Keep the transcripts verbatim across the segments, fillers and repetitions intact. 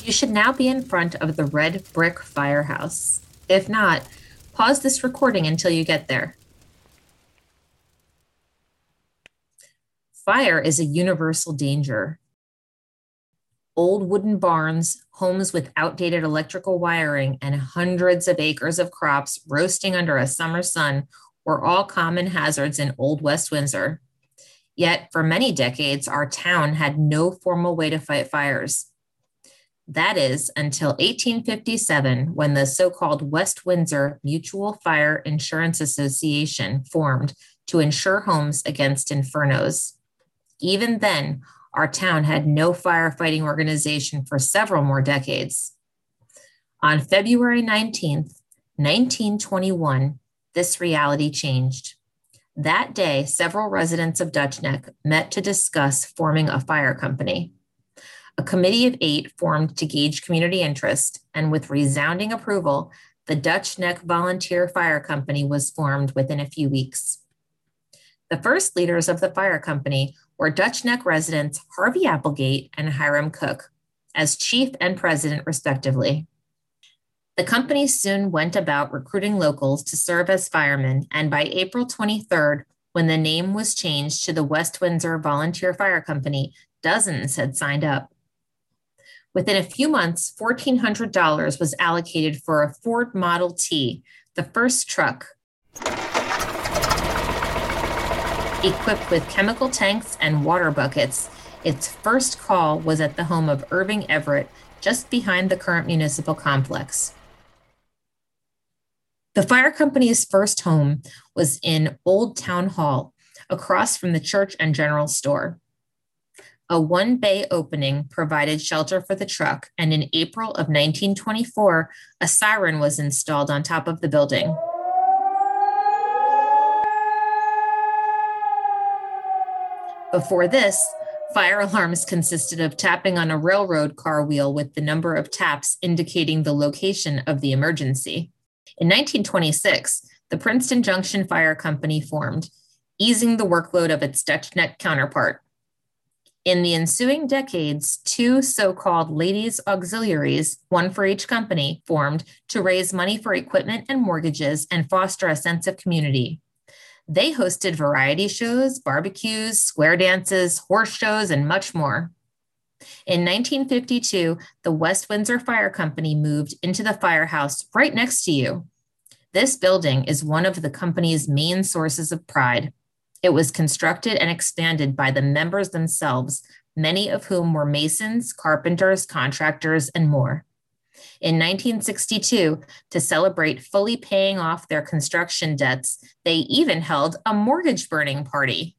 You should now be in front of the red brick firehouse. If not, pause this recording until you get there. Fire is a universal danger. Old wooden barns, homes with outdated electrical wiring, and hundreds of acres of crops roasting under a summer sun were all common hazards in Old West Windsor. Yet, for many decades, our town had no formal way to fight fires. That is, until eighteen fifty-seven, when the so-called West Windsor Mutual Fire Insurance Association formed to insure homes against infernos. Even then, our town had no firefighting organization for several more decades. On February nineteenth, nineteen twenty-one, this reality changed. That day, several residents of Dutch Neck met to discuss forming a fire company. A committee of eight formed to gauge community interest, and with resounding approval, the Dutch Neck Volunteer Fire Company was formed within a few weeks. The first leaders of the fire company were Dutch Neck residents Harvey Applegate and Hiram Cook, as chief and president, respectively. The company soon went about recruiting locals to serve as firemen, and by April twenty-third, when the name was changed to the West Windsor Volunteer Fire Company, dozens had signed up. Within a few months, fourteen hundred dollars was allocated for a Ford Model T, the first truck, equipped with chemical tanks and water buckets. Its first call was at the home of Irving Everett, just behind the current municipal complex. The fire company's first home was in Old Town Hall, across from the church and general store. A one-bay opening provided shelter for the truck, and in April of nineteen twenty-four, a siren was installed on top of the building. Before this, fire alarms consisted of tapping on a railroad car wheel with the number of taps indicating the location of the emergency. In nineteen twenty-six, the Princeton Junction Fire Company formed, easing the workload of its Dutch Neck counterpart. In the ensuing decades, two so-called ladies' auxiliaries, one for each company, formed to raise money for equipment and mortgages and foster a sense of community. They hosted variety shows, barbecues, square dances, horse shows, and much more. In nineteen fifty-two, the West Windsor Fire Company moved into the firehouse right next to you. This building is one of the company's main sources of pride. It was constructed and expanded by the members themselves, many of whom were masons, carpenters, contractors, and more. In nineteen sixty-two, to celebrate fully paying off their construction debts, they even held a mortgage burning party.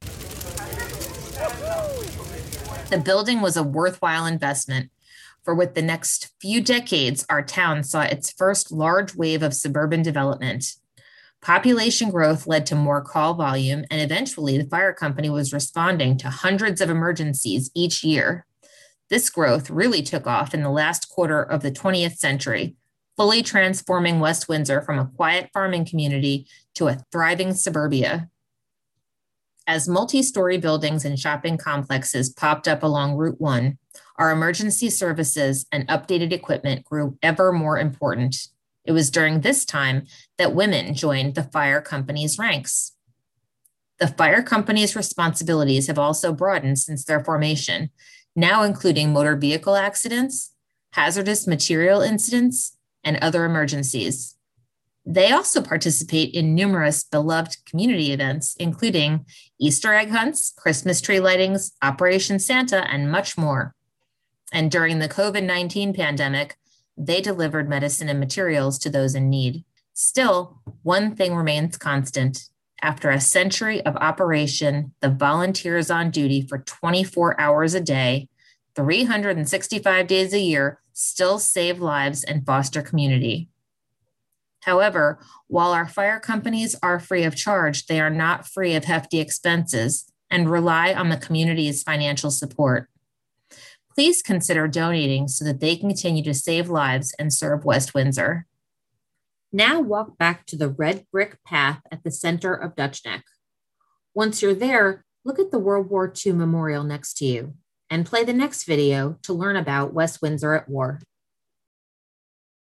The building was a worthwhile investment, for with the next few decades, our town saw its first large wave of suburban development. Population growth led to more call volume, and eventually the fire company was responding to hundreds of emergencies each year. This growth really took off in the last quarter of the twentieth century, fully transforming West Windsor from a quiet farming community to a thriving suburbia. As multi-story buildings and shopping complexes popped up along Route one, our emergency services and updated equipment grew ever more important. It was during this time that women joined the fire company's ranks. The fire company's responsibilities have also broadened since their formation, now including motor vehicle accidents, hazardous material incidents, and other emergencies. They also participate in numerous beloved community events, including Easter egg hunts, Christmas tree lightings, Operation Santa, and much more. And during the COVID nineteen pandemic, they delivered medicine and materials to those in need. Still, one thing remains constant. After a century of operation, the volunteers on duty for twenty-four hours a day, three hundred sixty-five days a year, still save lives and foster community. However, while our fire companies are free of charge, they are not free of hefty expenses and rely on the community's financial support. Please consider donating so that they continue to save lives and serve West Windsor. Now walk back to the red brick path at the center of Dutch Neck. Once you're there, look at the World War Two memorial next to you and play the next video to learn about West Windsor at War.